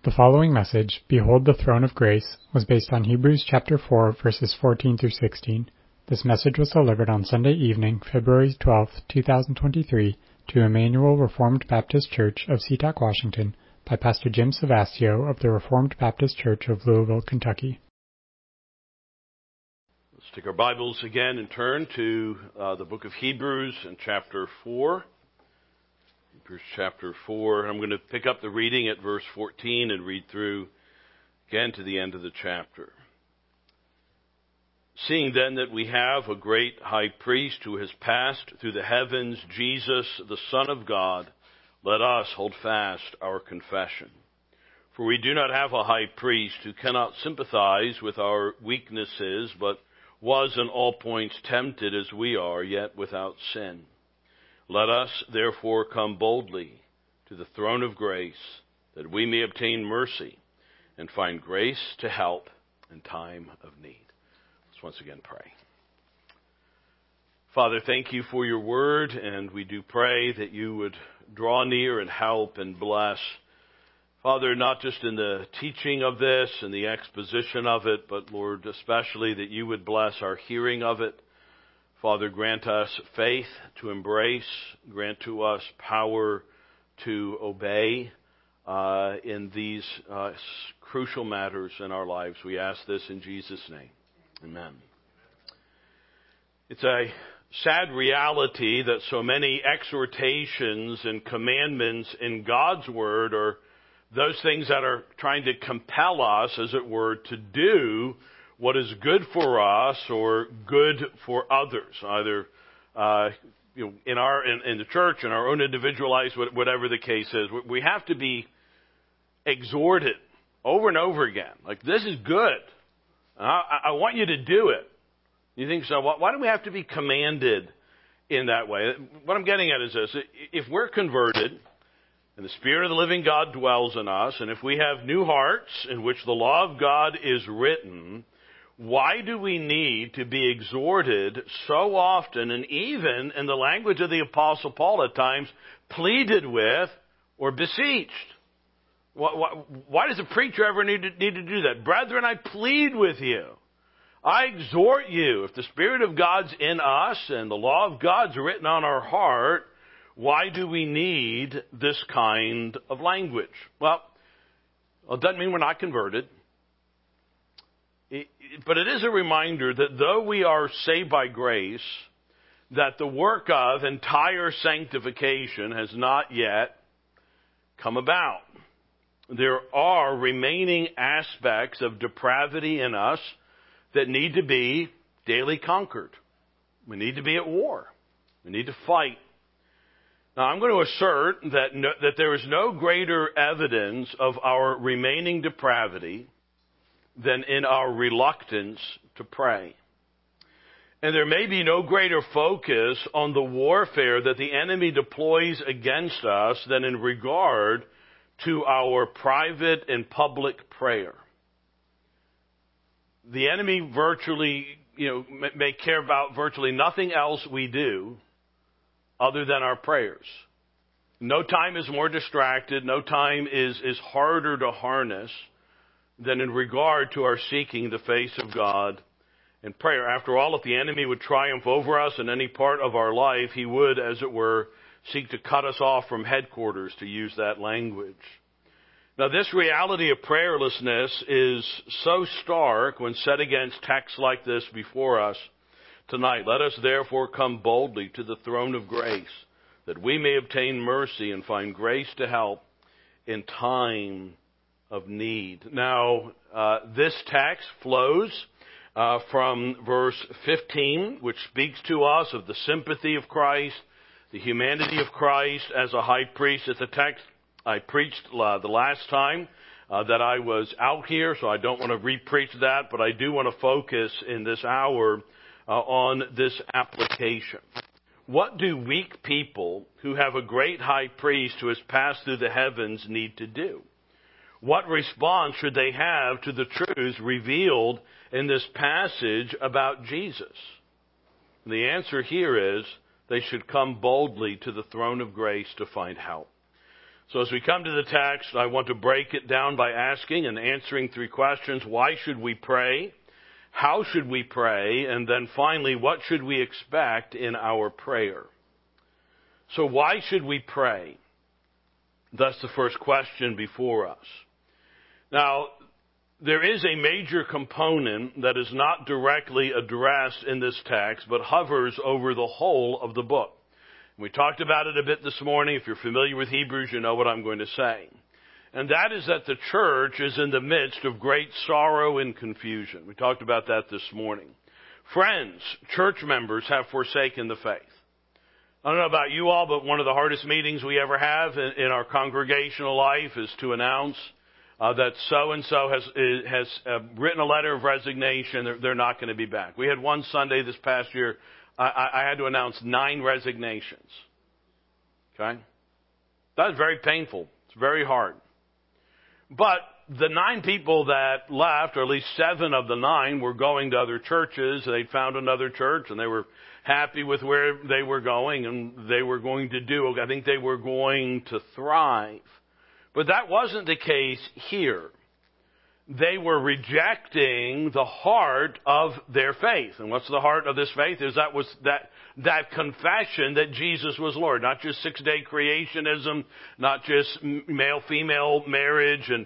The following message, Behold the Throne of Grace, was based on Hebrews chapter 4, verses 14 through 16. This message was delivered on Sunday evening, February 12, 2023, to Emmanuel Reformed Baptist Church of Sea-Tac, Washington, by Pastor Jim Savastio of the Reformed Baptist Church of Louisville, Kentucky. Let's take our Bibles again and turn to the book of Hebrews in chapter 4. Hebrews chapter 4. I'm going to pick up the reading at verse 14 and read through again to the end of the chapter. Seeing then that we have a great high priest who has passed through the heavens, Jesus, the Son of God, let us hold fast our confession. For we do not have a high priest who cannot sympathize with our weaknesses, but was in all points tempted as we are, yet without sin. Let us therefore come boldly to the throne of grace, that we may obtain mercy and find grace to help in time of need. Let's once again pray. Father, thank you for your word, and we do pray that you would draw near and help and bless. Father, not just in the teaching of this and the exposition of it, but Lord, especially that you would bless our hearing of it. Father, grant us faith to embrace, grant to us power to obey in these crucial matters in our lives. We ask this in Jesus' name. Amen. It's a sad reality that so many exhortations and commandments in God's Word are those things that are trying to compel us, as it were, to do what is good for us or good for others, either in the church, in our own individual lives, whatever the case is. We have to be exhorted over and over again. Like, this is good. I want you to do it. You think so? Why do we have to be commanded in that way? What I'm getting at is this. If we're converted and the Spirit of the living God dwells in us, and if we have new hearts in which the law of God is written, why do we need to be exhorted so often, and even in the language of the Apostle Paul at times, pleaded with or beseeched? Why does a preacher ever need to do that? Brethren, I plead with you. I exhort you. If the Spirit of God's in us and the law of God's written on our heart, why do we need this kind of language? Well, it doesn't mean we're not converted. But it is a reminder that though we are saved by grace, that the work of entire sanctification has not yet come about. There are remaining aspects of depravity in us that need to be daily conquered. We need to be at war. We need to fight. Now, I'm going to assert that there is no greater evidence of our remaining depravity than in our reluctance to pray. And there may be no greater focus on the warfare that the enemy deploys against us than in regard to our private and public prayer. The enemy virtually, may care about virtually nothing else we do other than our prayers. No time is more distracted. No time is harder to harness than in regard to our seeking the face of God in prayer. After all, if the enemy would triumph over us in any part of our life, he would, as it were, seek to cut us off from headquarters, to use that language. Now, this reality of prayerlessness is so stark when set against texts like this before us tonight. Let us therefore come boldly to the throne of grace, that we may obtain mercy and find grace to help in time of need. Now, this text flows from verse 15, which speaks to us of the sympathy of Christ, the humanity of Christ as a high priest. It's a text I preached the last time that I was out here, so I don't want to re-preach that, but I do want to focus in this hour on this application. What do weak people who have a great high priest who has passed through the heavens need to do? What response should they have to the truths revealed in this passage about Jesus? And the answer here is they should come boldly to the throne of grace to find help. So as we come to the text, I want to break it down by asking and answering three questions. Why should we pray? How should we pray? And then finally, what should we expect in our prayer? So why should we pray? That's the first question before us. Now, there is a major component that is not directly addressed in this text, but hovers over the whole of the book. We talked about it a bit this morning. If you're familiar with Hebrews, you know what I'm going to say. And that is that the church is in the midst of great sorrow and confusion. We talked about that this morning. Friends, church members have forsaken the faith. I don't know about you all, but one of the hardest meetings we ever have in our congregational life is to announce that so-and-so has written a letter of resignation. They're not going to be back. We had one Sunday this past year, I had to announce 9 resignations. Okay? That was very painful. It's very hard. But the 9 people that left, or at least 7 of the 9, were going to other churches. They'd found another church, and they were happy with where they were going, and they were going to do, I think they were going to thrive. But that wasn't the case here. They were rejecting the heart of their faith. And what's the heart of this faith? Is that confession that Jesus was Lord. Not just 6-day creationism, not just male-female marriage, and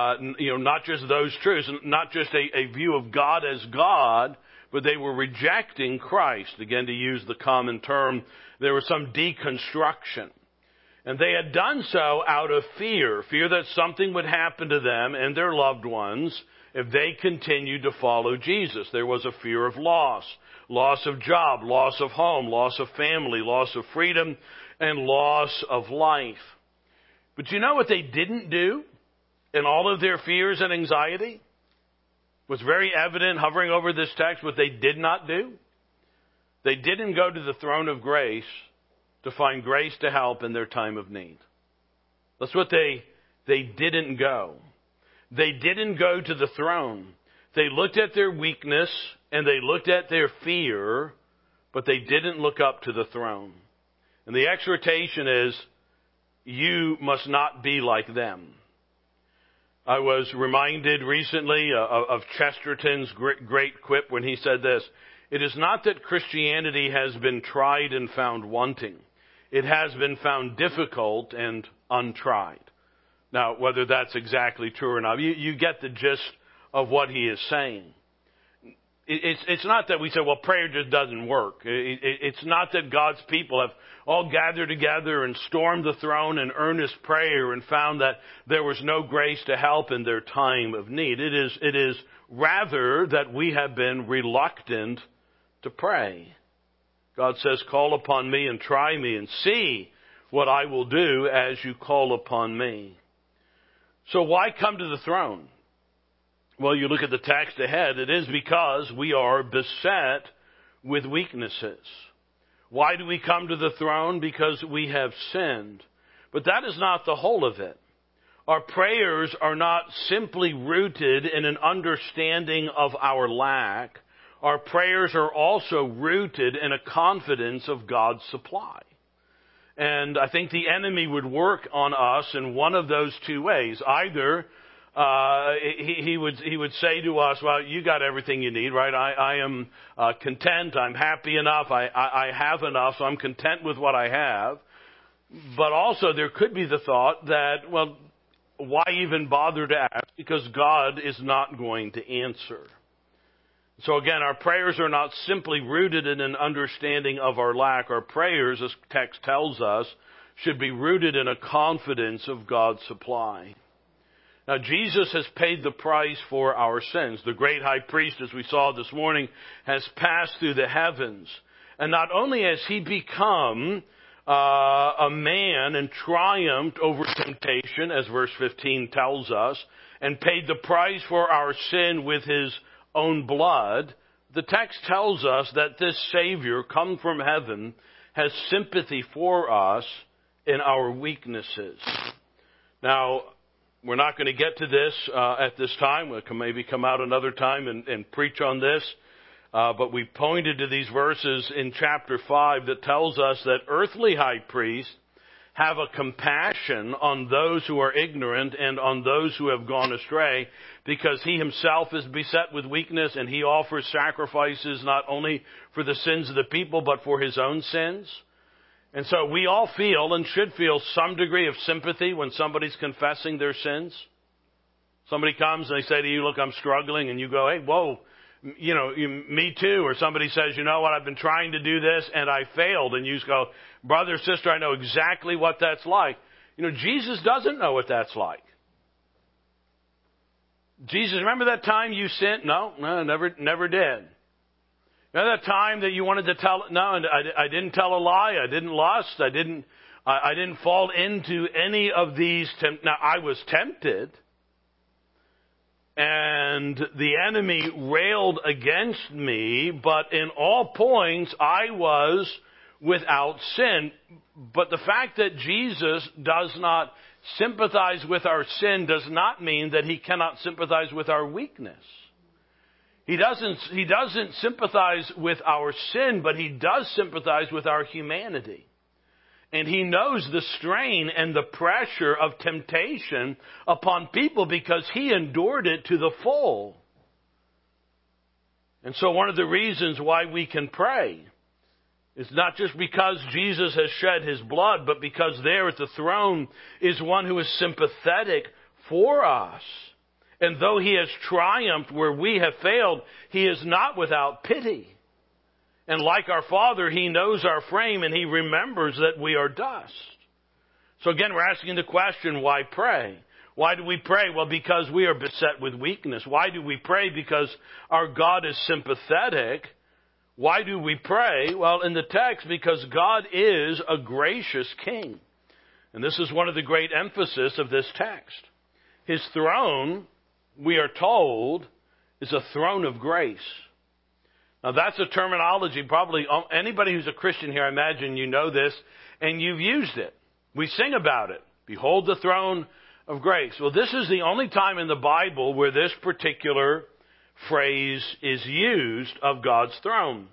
not just those truths, not just a view of God as God, but they were rejecting Christ. Again, to use the common term, there was some deconstruction. And they had done so out of fear that something would happen to them and their loved ones if they continued to follow Jesus. There was a fear of loss of job, loss of home, loss of family, loss of freedom, and loss of life. But you know what they didn't do in all of their fears and anxiety? Was very evident hovering over this text. What they did not do? They didn't go to the throne of grace to find grace to help in their time of need. That's what they didn't go. They didn't go to the throne. They looked at their weakness and they looked at their fear, but they didn't look up to the throne. And the exhortation is, you must not be like them. I was reminded recently of Chesterton's great quip when he said this: "It is not that Christianity has been tried and found wanting. It has been found difficult and untried." Now, whether that's exactly true or not, you get the gist of what he is saying. It's not that we say, well, prayer just doesn't work. It's not that God's people have all gathered together and stormed the throne in earnest prayer and found that there was no grace to help in their time of need. It is rather that we have been reluctant to pray. God says, call upon me and try me and see what I will do as you call upon me. So why come to the throne? Well, you look at the text ahead, it is because we are beset with weaknesses. Why do we come to the throne? Because we have sinned. But that is not the whole of it. Our prayers are not simply rooted in an understanding of our lack. Our prayers are also rooted in a confidence of God's supply. And I think the enemy would work on us in one of those two ways. Either he would say to us, well, you got everything you need, right? I am content. I'm happy enough. I have enough, so I'm content with what I have. But also there could be the thought that, well, why even bother to ask? Because God is not going to answer. So again, our prayers are not simply rooted in an understanding of our lack. Our prayers, as text tells us, should be rooted in a confidence of God's supply. Now, Jesus has paid the price for our sins. The great high priest, as we saw this morning, has passed through the heavens. And not only has he become a man and triumphed over temptation, as verse 15 tells us, and paid the price for our sin with his own blood, the text tells us that this Savior, come from heaven, has sympathy for us in our weaknesses. Now, we're not going to get to this at this time. We can maybe come out another time and preach on this. But we pointed to these verses in chapter 5 that tells us that earthly high priests have a compassion on those who are ignorant and on those who have gone astray, because he himself is beset with weakness, and he offers sacrifices not only for the sins of the people, but for his own sins. And so we all feel and should feel some degree of sympathy when somebody's confessing their sins. Somebody comes and they say to you, look, I'm struggling, and you go, hey, whoa, me too. Or somebody says, you know what, I've been trying to do this and I failed. And you just go, brother, sister, I know exactly what that's like. Jesus doesn't know what that's like. Jesus, remember that time you sinned? No, never did. Remember that time that you wanted to tell? No, I didn't tell a lie. I didn't lust. I didn't fall into any of these. Now, I was tempted. And the enemy railed against me, but in all points I was without sin. But the fact that Jesus does not sympathize with our sin does not mean that he cannot sympathize with our weakness. He doesn't sympathize with our sin, but he does sympathize with our humanity. And he knows the strain and the pressure of temptation upon people because he endured it to the full. And so one of the reasons why we can pray is not just because Jesus has shed his blood, but because there at the throne is one who is sympathetic for us. And though he has triumphed where we have failed, he is not without pity. And like our Father, he knows our frame and he remembers that we are dust. So again, we're asking the question, why pray? Why do we pray? Well, because we are beset with weakness. Why do we pray? Because our God is sympathetic. Why do we pray? Well, in the text, because God is a gracious king. And this is one of the great emphasis of this text. His throne, we are told, is a throne of grace. Now, that's a terminology, probably anybody who's a Christian here, I imagine you know this, and you've used it. We sing about it. Behold the throne of grace. Well, this is the only time in the Bible where this particular phrase is used of God's throne.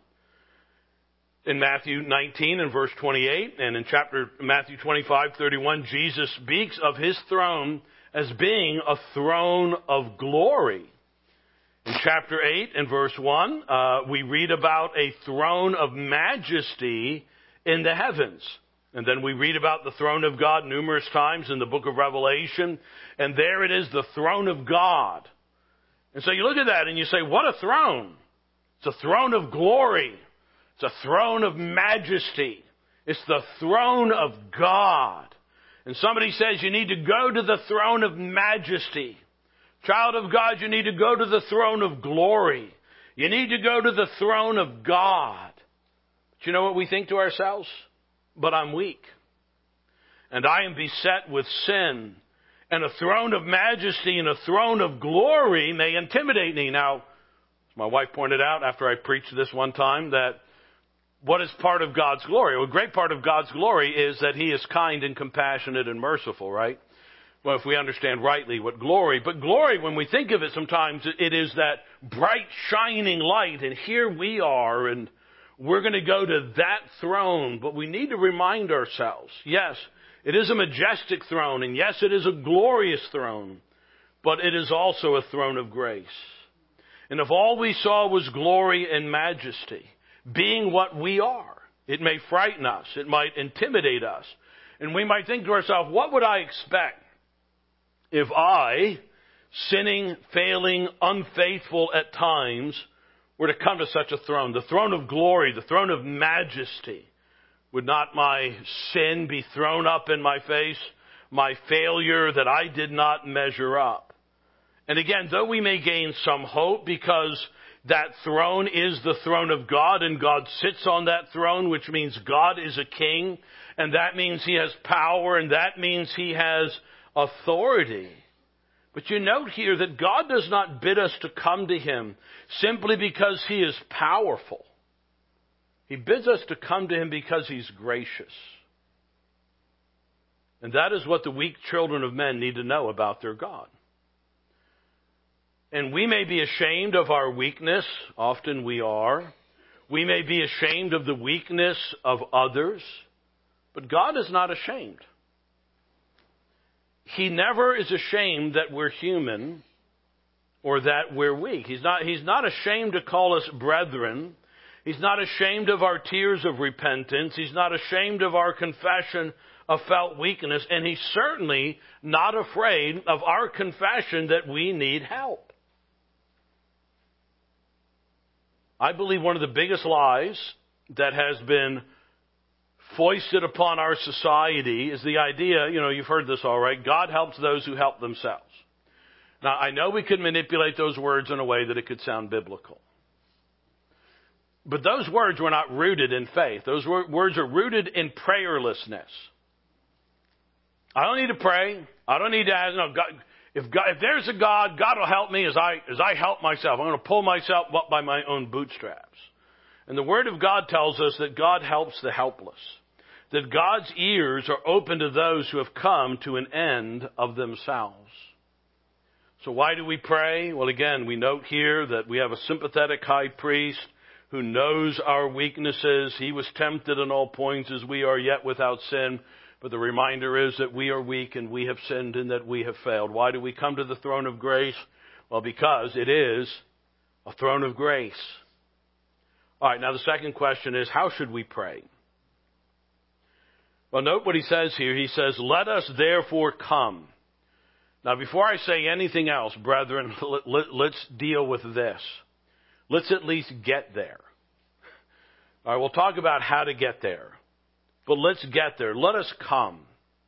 In Matthew 19 and verse 28, and in Matthew 25:31, Jesus speaks of his throne as being a throne of glory. In chapter 8 and verse 1, we read about a throne of majesty in the heavens. And then we read about the throne of God numerous times in the book of Revelation. And there it is, the throne of God. And so you look at that and you say, what a throne. It's a throne of glory. It's a throne of majesty. It's the throne of God. And somebody says you need to go to the throne of majesty. Child of God, you need to go to the throne of glory. You need to go to the throne of God. But you know what we think to ourselves? But I'm weak. And I am beset with sin. And a throne of majesty and a throne of glory may intimidate me. Now, as my wife pointed out after I preached this one time, that what is part of God's glory? Well, a great part of God's glory is that he is kind and compassionate and merciful, right? Well, if we understand rightly what glory, but glory, when we think of it sometimes, it is that bright shining light, and here we are, and we're going to go to that throne, but we need to remind ourselves, yes, it is a majestic throne, and yes, it is a glorious throne, but it is also a throne of grace. And if all we saw was glory and majesty, being what we are, it may frighten us, it might intimidate us, and we might think to ourselves, what would I expect if I, sinning, failing, unfaithful at times, were to come to such a throne, the throne of glory, the throne of majesty? Would not my sin be thrown up in my face, my failure that I did not measure up? And again, though we may gain some hope because that throne is the throne of God and God sits on that throne, which means God is a king, and that means he has power, and that means he has authority. But you note here that God does not bid us to come to him simply because he is powerful. He bids us to come to him because he's gracious. And that is what the weak children of men need to know about their God. And we may be ashamed of our weakness. Often we are. We may be ashamed of the weakness of others. But God is not ashamed. He never is ashamed that we're human or that we're weak. He's not ashamed to call us brethren. He's not ashamed of our tears of repentance. He's not ashamed of our confession of felt weakness. And he's certainly not afraid of our confession that we need help. I believe one of the biggest lies that has been foisted upon our society is the idea, you've heard this all right, God helps those who help themselves. Now, I know we could manipulate those words in a way that it could sound biblical. But those words were not rooted in faith. Those words are rooted in prayerlessness. I don't need to pray. I don't need to ask. No, God, if there's a God, God will help me as I help myself. I'm going to pull myself up by my own bootstraps. And the Word of God tells us that God helps the helpless. That God's ears are open to those who have come to an end of themselves. So why do we pray? Well, again, we note here that we have a sympathetic high priest who knows our weaknesses. He was tempted in all points as we are, yet without sin. But the reminder is that we are weak and we have sinned and that we have failed. Why do we come to the throne of grace? Well, because it is a throne of grace. All right, now the second question is, how should we pray? Well, note what he says here. He says, let us therefore come. Now, before I say anything else, brethren, let's deal with this. Let's at least get there. All right, we'll talk about how to get there. But let's get there. Let us come.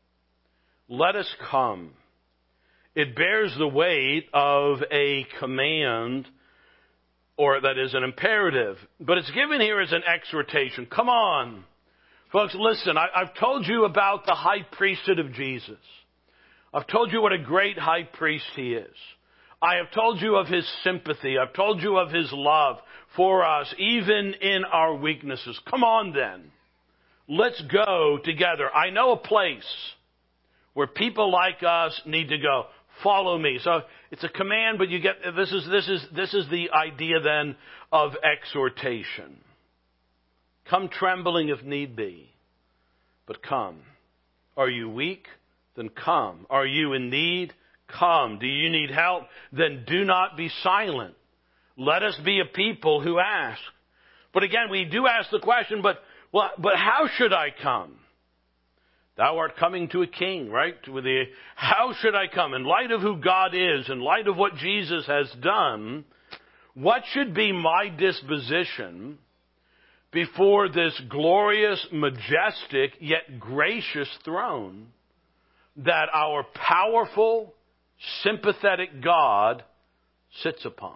Let us come. It bears the weight of a command, or that is an imperative. But it's given here as an exhortation. Come on. Folks, listen, I've told you about the high priesthood of Jesus. I've told you what a great high priest he is. I have told you of his sympathy. I've told you of his love for us, even in our weaknesses. Come on then. Let's go together. I know a place where people like us need to go. Follow me. So it's a command, but you get this is the idea then of exhortation. Come trembling if need be, but come. Are you weak? Then come. Are you in need? Come. Do you need help? Then do not be silent. Let us be a people who ask. But again, we do ask the question, but how should I come? Thou art coming to a king, right? How should I come? In light of who God is, in light of what Jesus has done, what should be my disposition before this glorious, majestic, yet gracious throne that our powerful, sympathetic God sits upon?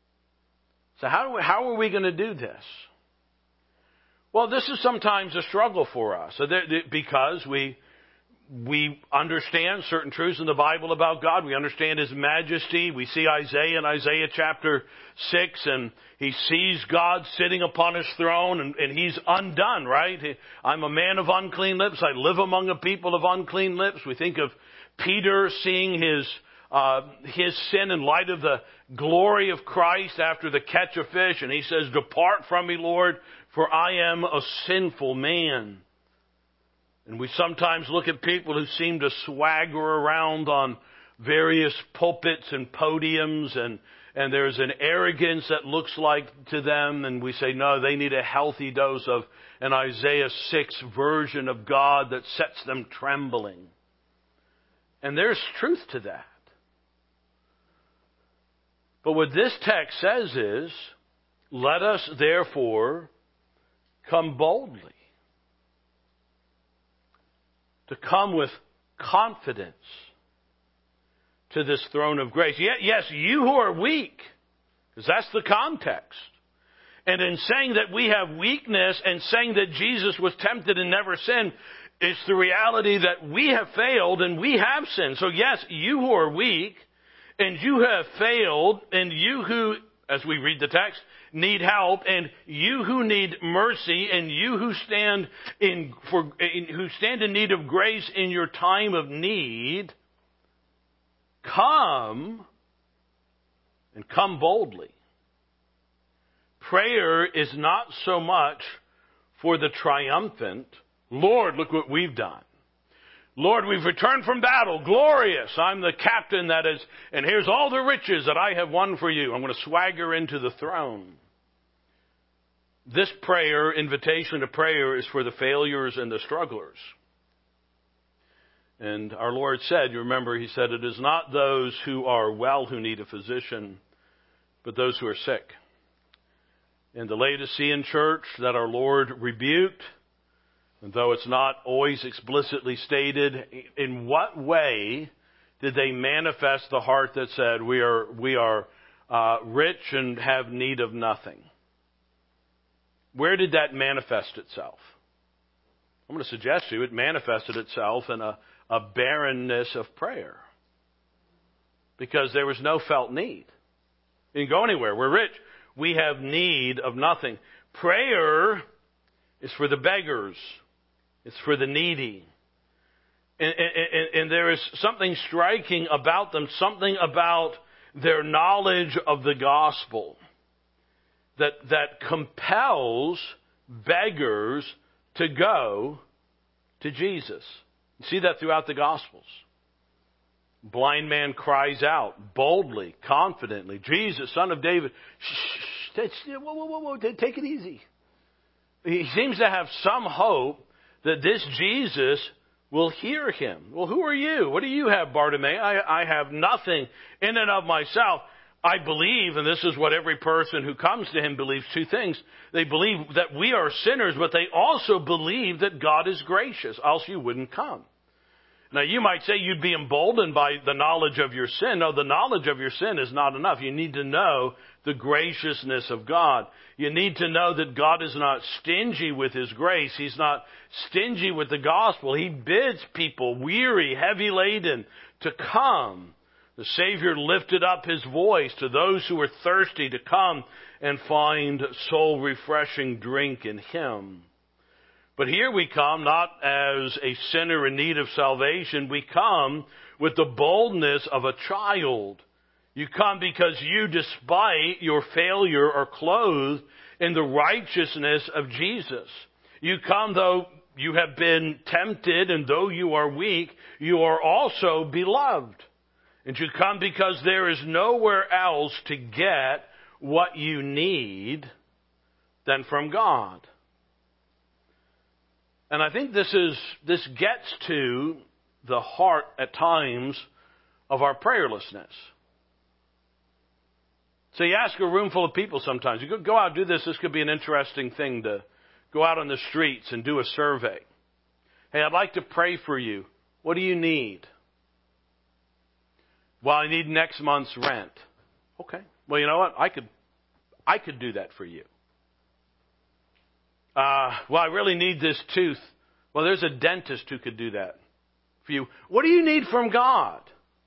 So how are we going to do this? Well, this is sometimes a struggle for us because we understand certain truths in the Bible about God. We understand His majesty. We see Isaiah in Isaiah chapter 6, and he sees God sitting upon His throne, and He's undone, right? I'm a man of unclean lips. I live among a people of unclean lips. We think of Peter seeing his sin in light of the glory of Christ after the catch of fish, and he says, "Depart from me, Lord, for I am a sinful man." And we sometimes look at people who seem to swagger around on various pulpits and podiums, and there's an arrogance that looks like to them, and we say, no, they need a healthy dose of an Isaiah 6 version of God that sets them trembling. And there's truth to that. But what this text says is, let us therefore come boldly. To come with confidence to this throne of grace. Yes, you who are weak, because that's the context. And in saying that we have weakness and saying that Jesus was tempted and never sinned, it's the reality that we have failed and we have sinned. So yes, you who are weak and you have failed, and you who, as we read the text, need help, and you who need mercy, and you who stand in need of grace in your time of need, come and come boldly. Prayer is not so much for the triumphant, Lord, look what we've done. Lord, we've returned from battle. Glorious. I'm the captain that is, and here's all the riches that I have won for you. I'm going to swagger into the throne. This prayer, invitation to prayer, is for the failures and the strugglers. And our Lord said, you remember, He said, it is not those who are well who need a physician, but those who are sick. In the Laodicean church that our Lord rebuked, and though it's not always explicitly stated, in what way did they manifest the heart that said, we are rich and have need of nothing? Where did that manifest itself? I'm going to suggest to you it manifested itself in a barrenness of prayer. Because there was no felt need. You didn't go anywhere. We're rich. We have need of nothing. Prayer is for the beggars. It's for the needy. And there is something striking about them, something about their knowledge of the gospel that compels beggars to go to Jesus. You see that throughout the Gospels. Blind man cries out boldly, confidently, Jesus, Son of David, whoa, take it easy. He seems to have some hope that this Jesus will hear him. Well, who are you? What do you have, Bartimaeus? I have nothing in and of myself. I believe, and this is what every person who comes to him believes, two things. They believe that we are sinners, but they also believe that God is gracious, else you wouldn't come. Now, you might say you'd be emboldened by the knowledge of your sin. No, the knowledge of your sin is not enough. You need to know the graciousness of God. You need to know that God is not stingy with His grace. He's not stingy with the gospel. He bids people, weary, heavy laden, to come. The Savior lifted up His voice to those who were thirsty to come and find soul-refreshing drink in Him. But here we come not as a sinner in need of salvation. We come with the boldness of a child. You come because you, despite your failure, are clothed in the righteousness of Jesus. You come though you have been tempted, and though you are weak, you are also beloved. And you come because there is nowhere else to get what you need than from God. And I think this gets to the heart at times of our prayerlessness. So you ask a room full of people sometimes, you go out and do this. This could be an interesting thing to go out on the streets and do a survey. Hey, I'd like to pray for you. What do you need? Well, I need next month's rent. Okay. Well, you know what? I could do that for you. Well, I really need this tooth. Well, there's a dentist who could do that for you. What do you need from God?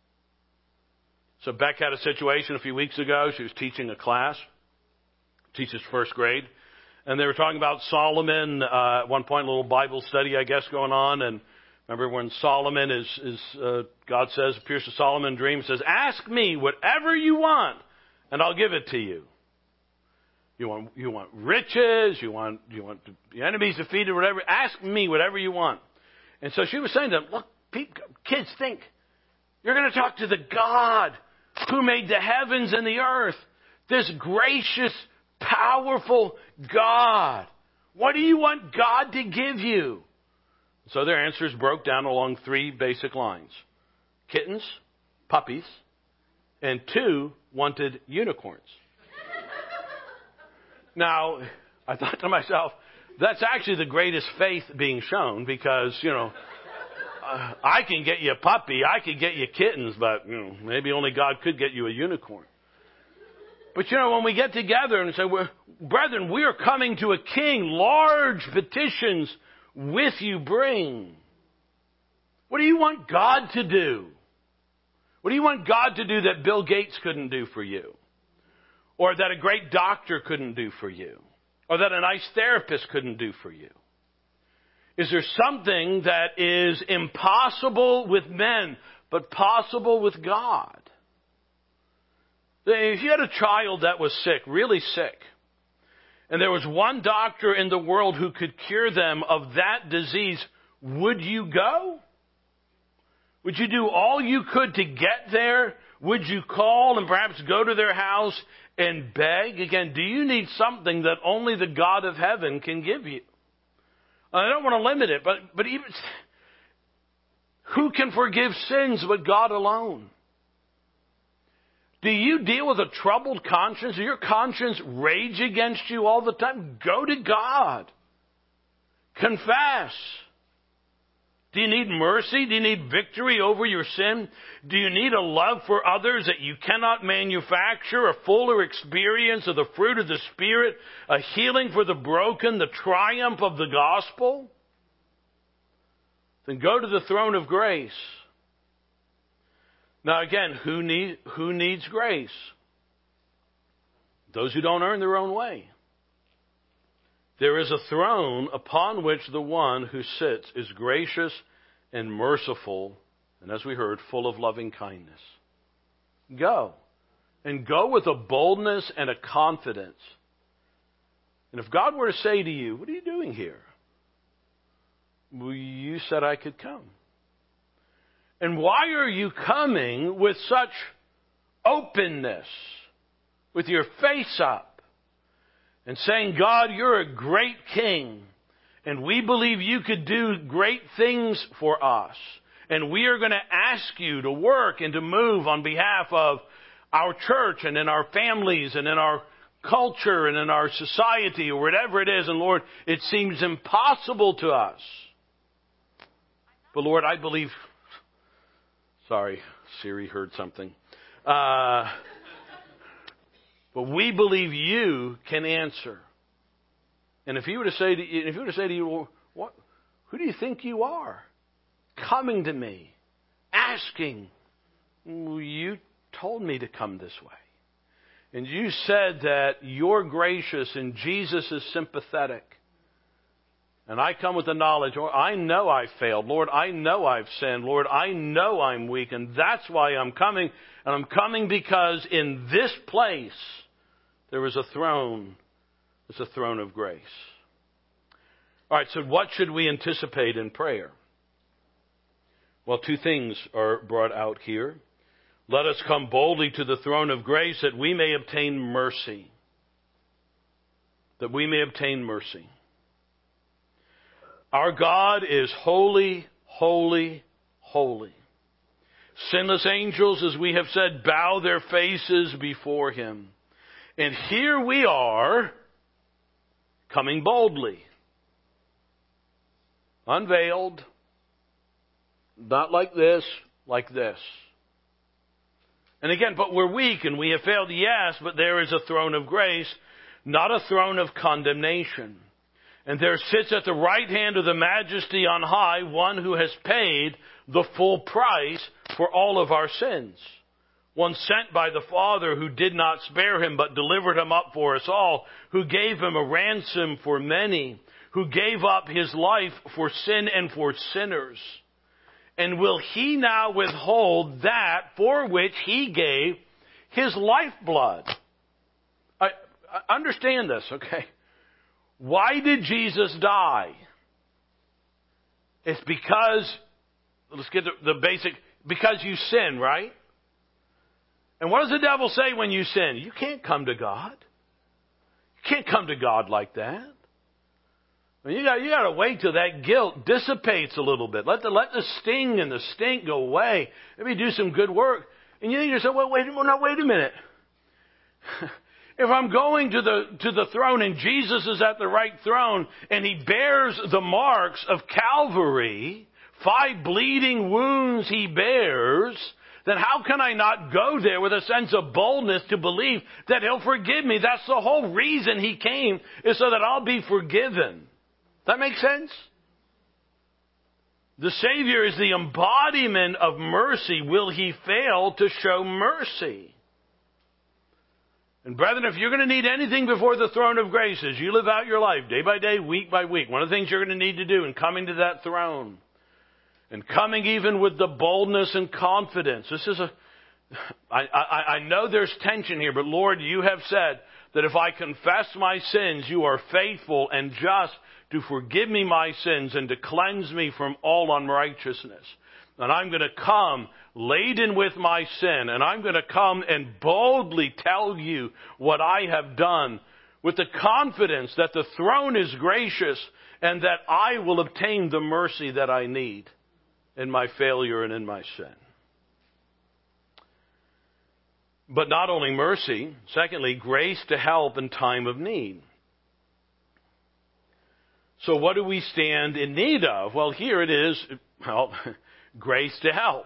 So Beck had a situation a few weeks ago. She was teaching a class, teaches first grade, and they were talking about Solomon. At one point, a little Bible study, I guess, going on. And remember when Solomon God says, appears to Solomon in a dream, says, "Ask me whatever you want, and I'll give it to you." You want riches, you want the enemies defeated, whatever. Ask me whatever you want. And so she was saying to them, look, kids, think. You're going to talk to the God who made the heavens and the earth. This gracious, powerful God. What do you want God to give you? So their answers broke down along three basic lines. Kittens, puppies, and 2 wanted unicorns. Now, I thought to myself, that's actually the greatest faith being shown because, I can get you a puppy, I could get you kittens, but maybe only God could get you a unicorn. But when we get together and say, brethren, we are coming to a king, large petitions with you bring. What do you want God to do? What do you want God to do that Bill Gates couldn't do for you? Or that a great doctor couldn't do for you? Or that a nice therapist couldn't do for you? Is there something that is impossible with men, but possible with God? If you had a child that was sick, really sick, and there was one doctor in the world who could cure them of that disease, would you go? Would you do all you could to get there? Would you call and perhaps go to their house and beg? Again, do you need something that only the God of heaven can give you? I don't want to limit it, but even who can forgive sins but God alone? Do you deal with a troubled conscience? Does your conscience rage against you all the time? Go to God. Confess. Do you need mercy? Do you need victory over your sin? Do you need a love for others that you cannot manufacture? A fuller experience of the fruit of the Spirit? A healing for the broken? The triumph of the gospel? Then go to the throne of grace. Now again, who needs grace? Those who don't earn their own way. There is a throne upon which the one who sits is gracious and merciful, and as we heard, full of loving kindness. Go. And go with a boldness and a confidence. And if God were to say to you, what are you doing here? Well, you said I could come. And why are you coming with such openness, with your face up, and saying, God, you're a great king, and we believe you could do great things for us, and we are going to ask you to work and to move on behalf of our church and in our families and in our culture and in our society or whatever it is, and Lord, it seems impossible to us. But Lord, I believe... Sorry, Siri heard something. But we believe you can answer. And if he were to say to you, well, what? Who do you think you are? Coming to me, asking. Well, you told me to come this way. And you said that you're gracious and Jesus is sympathetic. And I come with the knowledge, Lord, I know I failed. Lord, I know I've sinned. Lord, I know I'm weak. And that's why I'm coming. And I'm coming because in this place, there is a throne. It's a throne of grace. All right, so what should we anticipate in prayer? Well, two things are brought out here. Let us come boldly to the throne of grace that we may obtain mercy. That we may obtain mercy. Our God is holy, holy, holy. Sinless angels, as we have said, bow their faces before him. And here we are, coming boldly. Unveiled. Not like this, like this. And again, but we're weak and we have failed, yes, but there is a throne of grace, not a throne of condemnation. And there sits at the right hand of the Majesty on high one who has paid the full price for all of our sins. One sent by the Father who did not spare him but delivered him up for us all, who gave him a ransom for many, who gave up his life for sin and for sinners. And will he now withhold that for which he gave his lifeblood? I understand this, okay? Why did Jesus die? It's because, let's get the basic, because you sin, right? And what does the devil say when you sin? You can't come to God. You can't come to God like that. I mean, you got to wait till that guilt dissipates a little bit. Let the sting and the stink go away. Maybe do some good work. And you think to yourself, well, wait a minute. If I'm going to the throne and Jesus is at the right throne and he bears the marks of Calvary, 5 bleeding wounds he bears, then how can I not go there with a sense of boldness to believe that he'll forgive me? That's the whole reason he came, is so that I'll be forgiven. That makes sense? The Savior is the embodiment of mercy. Will he fail to show mercy? And brethren, if you're going to need anything before the throne of grace as you live out your life, day by day, week by week, one of the things you're going to need to do in coming to that throne, and coming even with the boldness and confidence. This is I know there's tension here, but Lord, you have said that if I confess my sins, you are faithful and just to forgive me my sins and to cleanse me from all unrighteousness. And I'm going to come laden with my sin, and I'm going to come and boldly tell you what I have done with the confidence that the throne is gracious and that I will obtain the mercy that I need in my failure and in my sin. But not only mercy, secondly, grace to help in time of need. So what do we stand in need of? Well, here it is, grace to help.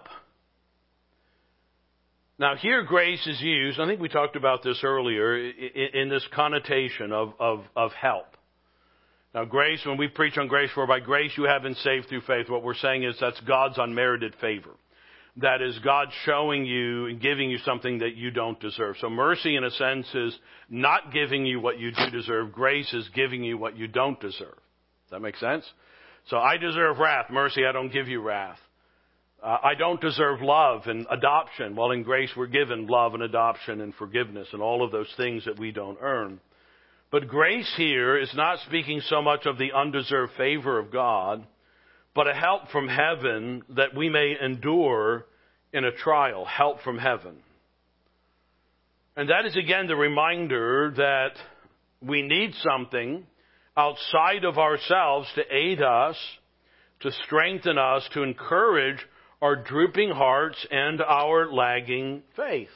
Now, here grace is used, I think we talked about this earlier, in this connotation of help. Now, grace, when we preach on grace, for by grace you have been saved through faith, what we're saying is that's God's unmerited favor. That is God showing you and giving you something that you don't deserve. So mercy, in a sense, is not giving you what you do deserve. Grace is giving you what you don't deserve. Does that make sense? So I deserve wrath. Mercy, I don't give you wrath. I don't deserve love and adoption. Well, in grace we're given love and adoption and forgiveness and all of those things that we don't earn. But grace here is not speaking so much of the undeserved favor of God, but a help from heaven that we may endure in a trial. Help from heaven. And that is again the reminder that we need something outside of ourselves to aid us, to strengthen us, to encourage our drooping hearts and our lagging faith.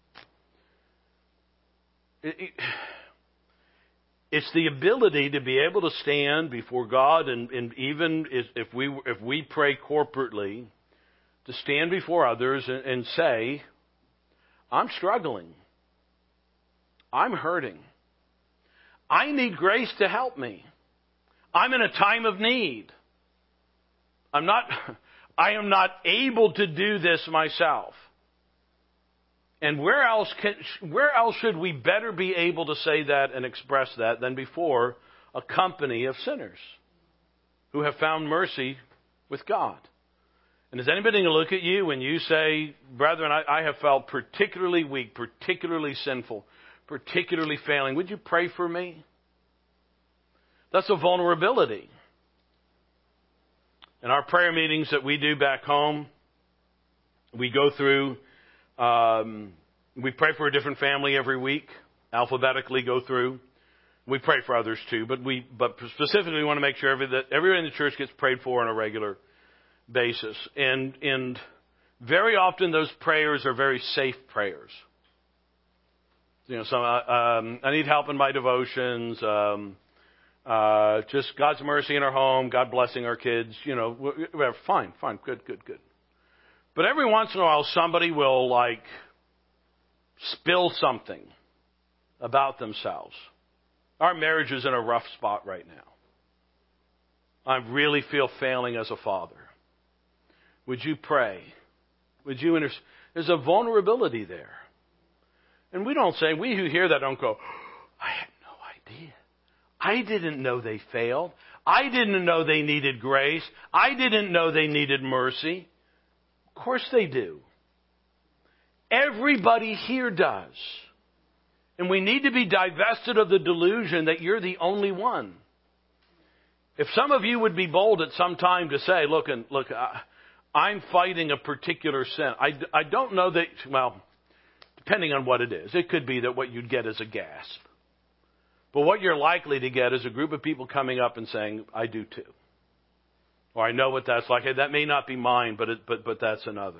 It's the ability to be able to stand before God, and even if we pray corporately, to stand before others and say, I'm struggling. I'm hurting. I need grace to help me. I'm in a time of need. I am not able to do this myself. And where else should we better be able to say that and express that than before a company of sinners who have found mercy with God? And is anybody going to look at you when you say, brethren, I have felt particularly weak, particularly sinful, particularly failing. Would you pray for me? That's a vulnerability. In our prayer meetings that we do back home, we go through, we pray for a different family every week, alphabetically go through. We pray for others too, but specifically we want to make sure that everyone in the church gets prayed for on a regular basis. And very often those prayers are very safe prayers. You know, I need help in my devotions, just God's mercy in our home, God blessing our kids, you know, whatever. Fine, good. But every once in a while somebody will spill something about themselves. Our marriage is in a rough spot right now. I really feel failing as a father. Would you pray? Would you There's a vulnerability there. And we who hear that don't go, I had no idea. I didn't know they failed. I didn't know they needed grace. I didn't know they needed mercy. Of course they do. Everybody here does. And we need to be divested of the delusion that you're the only one. If some of you would be bold at some time to say, look, I'm fighting a particular sin. I don't know that, well, depending on what it is. It could be that what you'd get is a gasp. But what you're likely to get is a group of people coming up and saying, I do too. Or I know what that's like. That may not be mine, but that's another.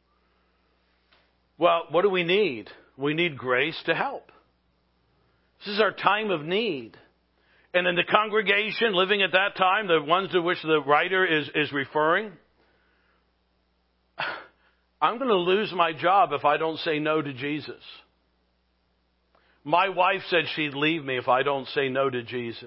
Well, what do we need? We need grace to help. This is our time of need. And in the congregation living at that time, the ones to which the writer is referring, I'm going to lose my job if I don't say no to Jesus. My wife said she'd leave me if I don't say no to Jesus.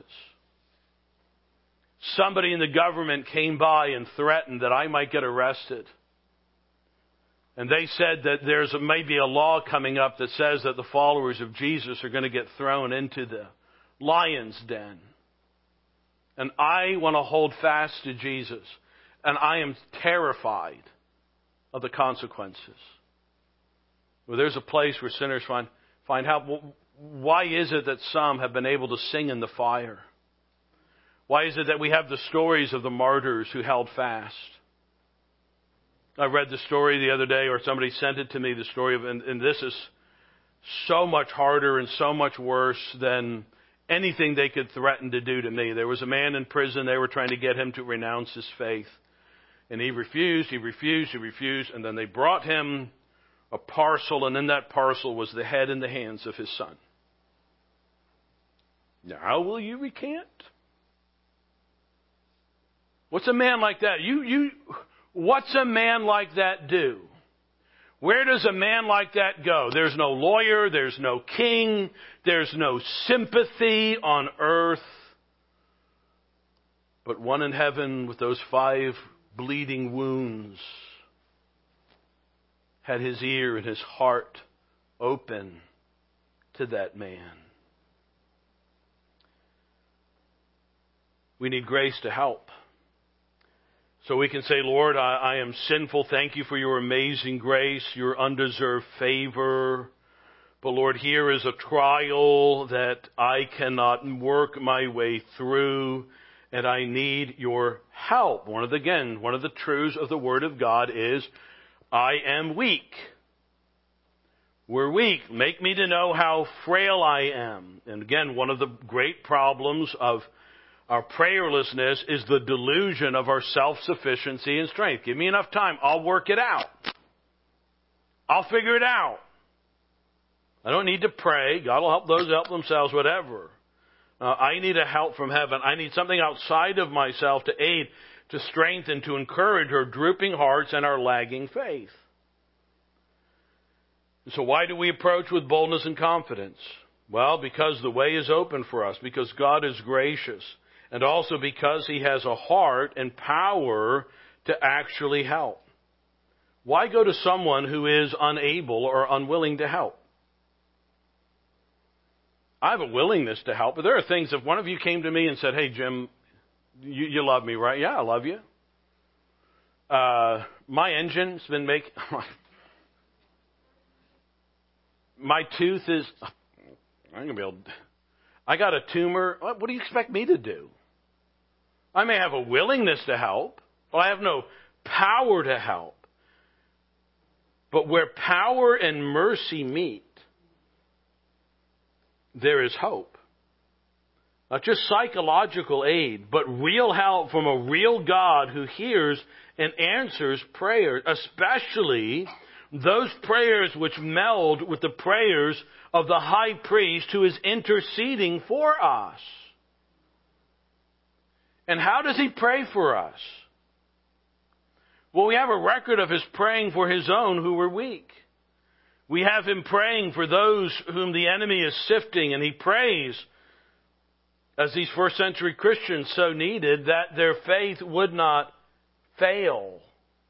Somebody in the government came by and threatened that I might get arrested. And they said that there's maybe a law coming up that says that the followers of Jesus are going to get thrown into the lion's den. And I want to hold fast to Jesus. And I am terrified of the consequences. Well, there's a place where sinners find help. Well, why is it that some have been able to sing in the fire? Why is it that we have the stories of the martyrs who held fast? I read the story the other day, or somebody sent it to me, the story of, and this is so much harder and so much worse than anything they could threaten to do to me. There was a man in prison. They were trying to get him to renounce his faith. And he refused, and then they brought him a parcel, and in that parcel was the head and the hands of his son. Now will you recant? What's a man like that? What's a man like that do? Where does a man like that go? There's no lawyer, there's no king, there's no sympathy on earth. But one in heaven with those 5 bleeding wounds had his ear and his heart open to that man. We need grace to help. So we can say, Lord, I am sinful. Thank you for your amazing grace, your undeserved favor. But Lord, here is a trial that I cannot work my way through, and I need your help. One of the truths of the Word of God is, I am weak. We're weak. Make me to know how frail I am. And again, one of the great problems of our prayerlessness is the delusion of our self-sufficiency and strength. Give me enough time. I'll work it out. I'll figure it out. I don't need to pray. God will help those help themselves, whatever. I need a help from heaven. I need something outside of myself to aid, to strengthen, to encourage our drooping hearts and our lagging faith. So why do we approach with boldness and confidence? Well, because the way is open for us, because God is gracious, and also because He has a heart and power to actually help. Why go to someone who is unable or unwilling to help? I have a willingness to help, but there are things, if one of you came to me and said, hey, Jim, you love me, right? Yeah, I love you. My engine's been making... my tooth is... I'm going to be able to... I got a tumor. What do you expect me to do? I may have a willingness to help, but I have no power to help. But where power and mercy meet, there is hope. Not just psychological aid, but real help from a real God who hears and answers prayer, especially those prayers which meld with the prayers of the high priest who is interceding for us. And how does he pray for us? Well, we have a record of his praying for his own who were weak. We have him praying for those whom the enemy is sifting, and he prays, as these first century Christians so needed, that their faith would not fail.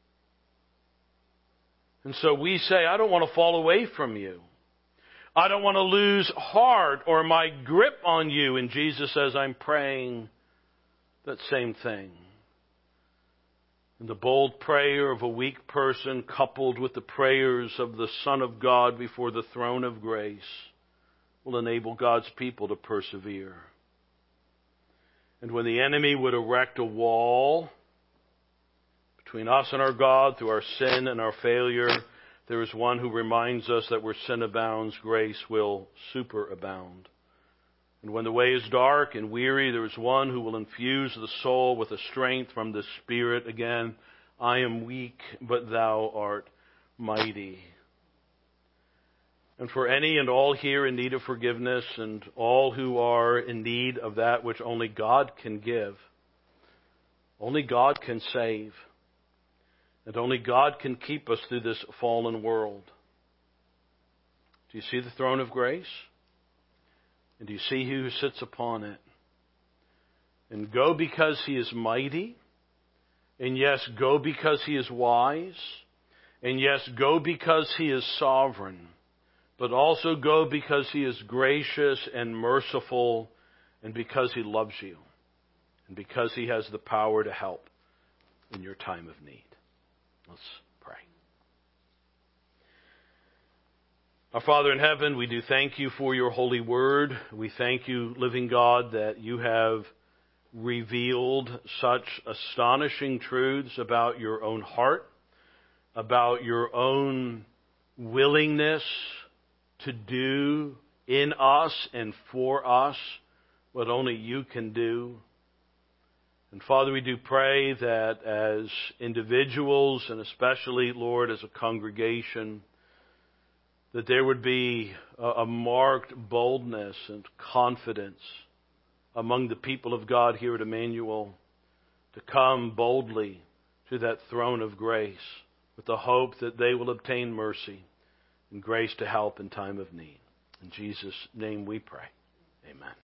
And so we say, I don't want to fall away from you. I don't want to lose heart or my grip on you. And Jesus says, I'm praying that same thing. And the bold prayer of a weak person coupled with the prayers of the Son of God before the throne of grace will enable God's people to persevere. And when the enemy would erect a wall between us and our God through our sin and our failure, there is one who reminds us that where sin abounds, grace will superabound. And when the way is dark and weary, there is one who will infuse the soul with a strength from the Spirit. Again, I am weak, but thou art mighty. And for any and all here in need of forgiveness, and all who are in need of that which only God can give, only God can save, and only God can keep us through this fallen world. Do you see the throne of grace? And do you see he who sits upon it? And go because he is mighty. And yes, go because he is wise. And yes, go because he is sovereign. But also go because he is gracious and merciful, and because he loves you, and because he has the power to help in your time of need. Let's pray. Our Father in heaven, we do thank you for your holy word. We thank you, living God, that you have revealed such astonishing truths about your own heart, about your own willingness to do in us and for us what only you can do. And Father, we do pray that as individuals and especially, Lord, as a congregation, that there would be a marked boldness and confidence among the people of God here at Emmanuel to come boldly to that throne of grace with the hope that they will obtain mercy and grace to help in time of need. In Jesus' name we pray. Amen.